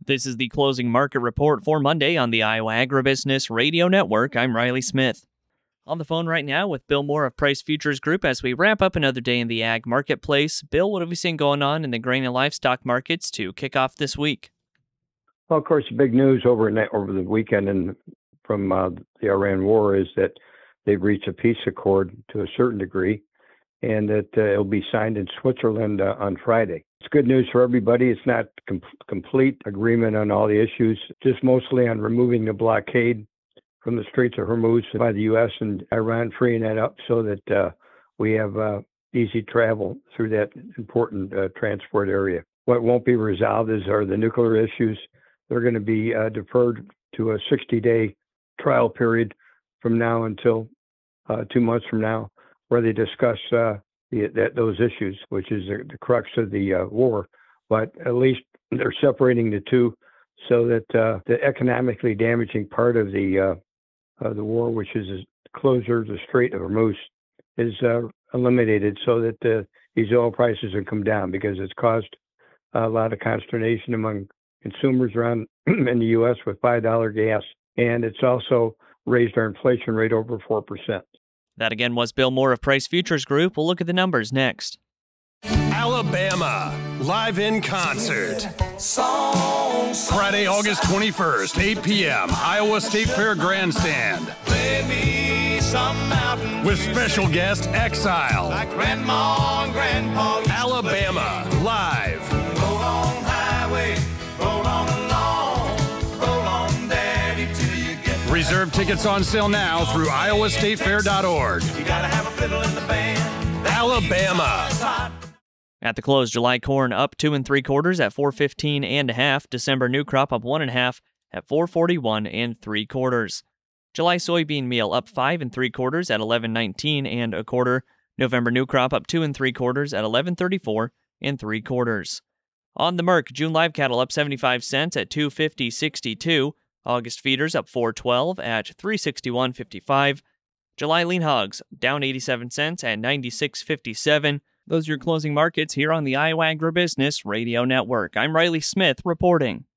This is the closing market report for Monday on the Iowa Agribusiness Radio Network. I'm Riley Smith. On the phone right now with Bill Moore of Price Futures Group as we wrap up another day in the ag marketplace. Bill, what have we seen going on in the grain and livestock markets to kick off this week? Well, of course, the big news over the weekend and from the Iran war is that they've reached a peace accord to a certain degree, and that it'll be signed in Switzerland on Friday. It's good news for everybody. It's not complete agreement on all the issues, just mostly on removing the blockade from the Straits of Hormuz by the U.S. and Iran, freeing that up so that we have easy travel through that important transport area. What won't be resolved are the nuclear issues. They're going to be deferred to a 60-day trial period from now until 2 months from now, where they discuss those issues, which is the crux of the war. But at least they're separating the two so that the economically damaging part of the war, which is the closure of the Strait of Hormuz, is eliminated so that these oil prices will come down, because it's caused a lot of consternation among consumers around in the U.S. with $5 gas, and it's also raised our inflation rate over 4%. That again was Bill Moore of Price Futures Group. We'll look at the numbers next. Alabama, live in concert. Friday, August 21st, 8 p.m., Iowa State Fair Grandstand. With special guest Exile. Like Grandma and Grandpa. Alabama, live. Roll on highway, roll on along, roll on daddy till you get back. Reserve tickets on sale now through iowastatefair.org. You gotta have a fiddle in the band. Alabama. At the close, July corn up 2 3/4 at $4.15 1/2. December new crop up 1 1/2 at $4.41 3/4. July soybean meal up 5 3/4 at $11.19 1/4. November new crop up 2 3/4 at $11.34 3/4. On the Merc, June live cattle up 75 cents at $2.50.62. August feeders up 4.12 at $3.61.55. July lean hogs down 87 cents at $96.57. Those are your closing markets here on the Iowa Agribusiness Radio Network. I'm Riley Smith reporting.